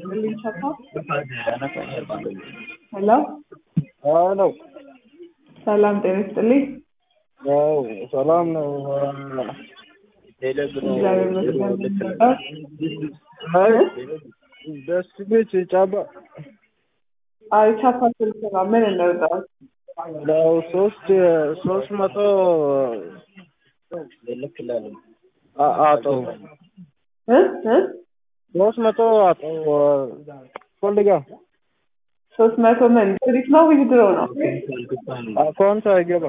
Hello? Hello. Salam ጤና ይስጥልኝ። ሰላም ነው። እግዚአብሔር ይመስገን። ደስ ቤት ጫባ አይ ቻፓ ስልክ ነው። ምን እንርዳው? ነው 300 አቶ 300 አቶ ፈልጋ 300 ምን ትሪክ ነው ዊዝድሮ ነው? አካውንት አይገባ